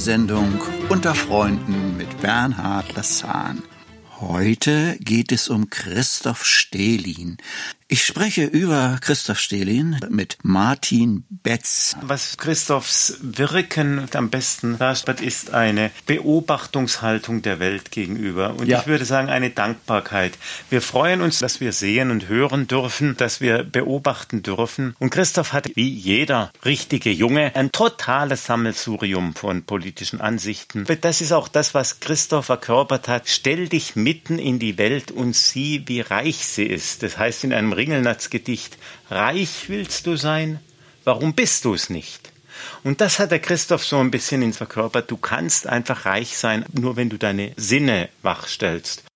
Sendung Unter Freunden mit Bernhard Lassan. Heute geht es um Christoph Stählin. Ich spreche über Christoph Stählin mit Martin Betz. Was Christophs Wirken am besten darstellt, ist eine Beobachtungshaltung der Welt gegenüber. Und ich würde sagen, eine Dankbarkeit. Wir freuen uns, dass wir sehen und hören dürfen, dass wir beobachten dürfen. Und Christoph hat, wie jeder richtige Junge, ein totales Sammelsurium von politischen Ansichten. Das ist auch das, was Christoph verkörpert hat. Stell dich mitten in die Welt und sieh, wie reich sie ist. Das heißt in einem Ringelnatz-Gedicht: Reich willst du sein? Warum bist du es nicht? Und das hat der Christoph so ein bisschen ins verkörpert. Du kannst einfach reich sein, nur wenn du deine Sinne wachstellst.